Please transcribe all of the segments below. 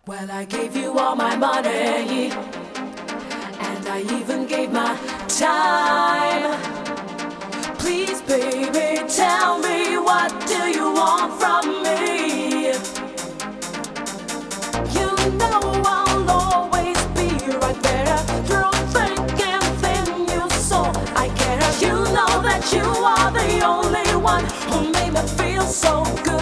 Well, I gave you all my money, and I even gave my time. Please, baby, tell me, what do you want from me? You know I'll always be right there through thick and thin, you so I care. You know that you are the only one who made me feel so good.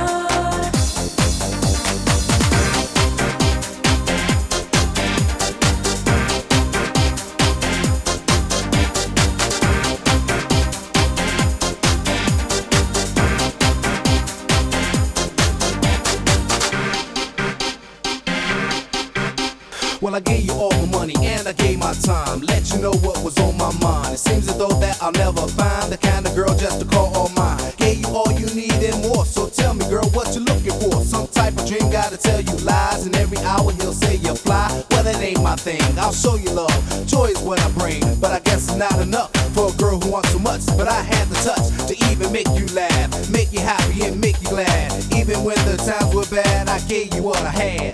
Well, I gave you all my money and I gave my time. Let you know what was on my mind. It seems as though that I'll never find the kind of girl just to call all mine. Gave you all you need and more, so tell me, girl, what you looking for? Some type of dream guy to tell you lies, and every hour he'll say you're fly. Well, that ain't my thing. I'll show you love. Joy is what I bring, but I guess it's not enough for a girl who wants so much. But I had the touch to even make you laugh, make you happy and make you glad. Even when the times were bad, I gave you what I had.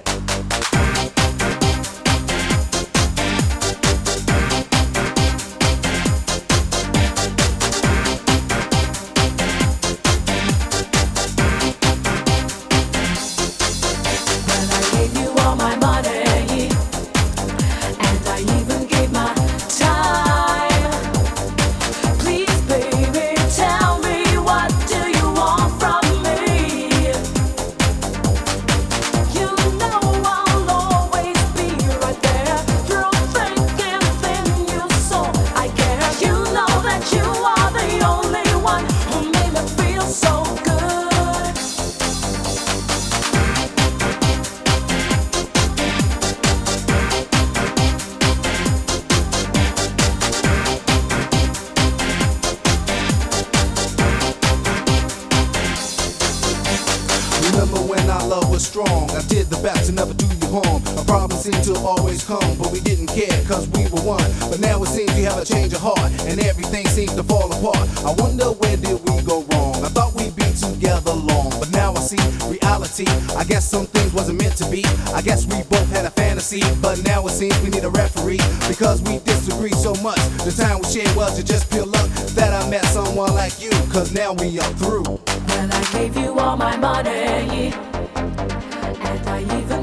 Remember when our love was strong? I did the best to never do you harm. A problem seemed to always come, but we didn't care cause we were one. But now it seems you have a change of heart, and everything seems to fall apart. I wonder, where did we go wrong? I thought we'd be together long, but now I see reality. I guess some things wasn't meant to be. I guess we both had a fantasy, but now it seems we need a referee, because we disagree so much. The time we shared was just pure luck that I met someone like you, cause now we are through. Well, I gave you all my money, and I even